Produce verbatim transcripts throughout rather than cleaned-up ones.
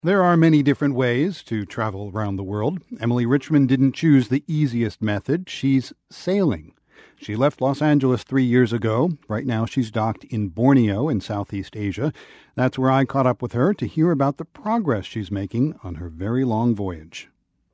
There are many different ways to travel around the world. Emily Richmond didn't choose the easiest method. She's sailing. She left Los Angeles three years ago. Right now she's docked in Borneo in Southeast Asia. That's where I caught up with her to hear about the progress she's making on her very long voyage.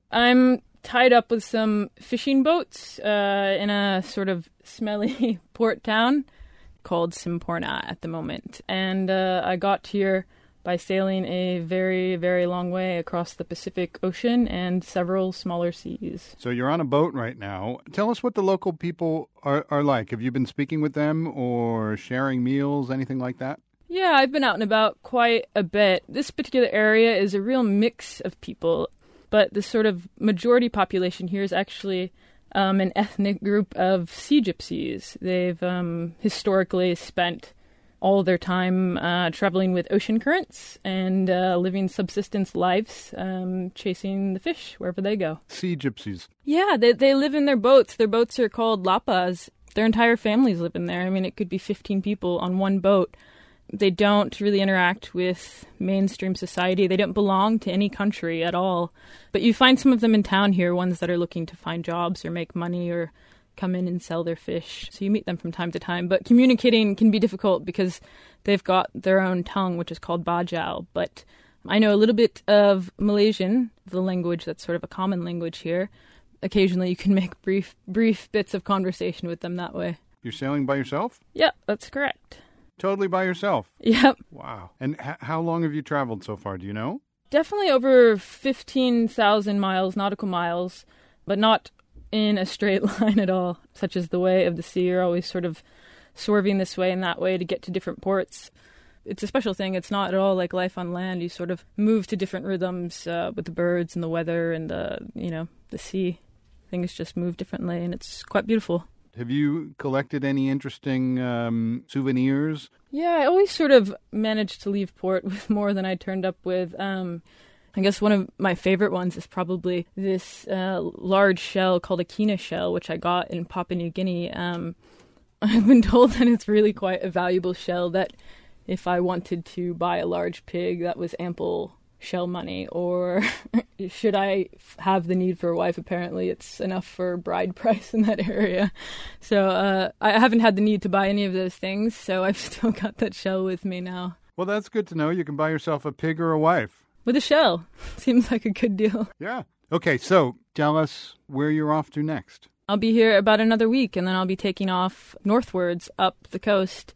I'm tied up with some fishing boats uh, in a sort of smelly port town called Simporna at the moment. And uh, I got here by sailing a very, very long way across the Pacific Ocean and several smaller seas. So you're on a boat right now. Tell us what the local people are, are like. Have you been speaking with them or sharing meals, anything like that? Yeah, I've been out and about quite a bit. This particular area is a real mix of people, but the sort of majority population here is actually um, an ethnic group of sea gypsies. They've um, historically spent all their time uh, traveling with ocean currents and uh, living subsistence lives, um, chasing the fish wherever they go. Sea gypsies. Yeah, they they live in their boats. Their boats are called lapas. Their entire families live in there. I mean, it could be fifteen people on one boat. They don't really interact with mainstream society. They don't belong to any country at all. But you find some of them in town here, ones that are looking to find jobs or make money or come in and sell their fish. So you meet them from time to time. But communicating can be difficult because they've got their own tongue, which is called Bajau. But I know a little bit of Malaysian, the language that's sort of a common language here. Occasionally you can make brief brief bits of conversation with them that way. You're sailing by yourself? Yep, that's correct. Totally by yourself? Yep. Wow. And h- how long have you traveled so far? Do you know? Definitely over fifteen thousand miles, nautical miles, but not in a straight line at all, such as the way of the sea. You're always sort of swerving this way and that way to get to different ports. It's a special thing. It's not at all like life on land. You sort of move to different rhythms uh, with the birds and the weather and the, you know, the sea. Things just move differently, and it's quite beautiful. Have you collected any interesting um, souvenirs? Yeah, I always sort of managed to leave port with more than I turned up with. Um, I guess one of my favorite ones is probably this uh, large shell called a kina shell, which I got in Papua New Guinea. Um, I've been told that it's really quite a valuable shell, that if I wanted to buy a large pig, that was ample shell money. Or should I have the need for a wife, apparently it's enough for bride price in that area. So uh, I haven't had the need to buy any of those things, so I've still got that shell with me now. Well, that's good to know. You can buy yourself a pig or a wife. With a shell. Seems like a good deal. Yeah. Okay, so tell us where you're off to next. I'll be here about another week, and then I'll be taking off northwards up the coast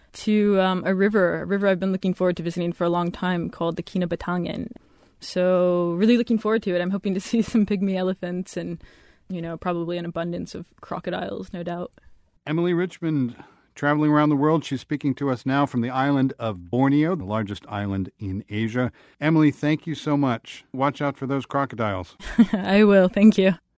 to um, a river, a river I've been looking forward to visiting for a long time called the Kinabatangan. So really looking forward to it. I'm hoping to see some pygmy elephants and, you know, probably an abundance of crocodiles, no doubt. Emily Richmond, traveling around the world. She's speaking to us now from the island of Borneo, the largest island in Asia. Emily, thank you so much. Watch out for those crocodiles. I will. Thank you.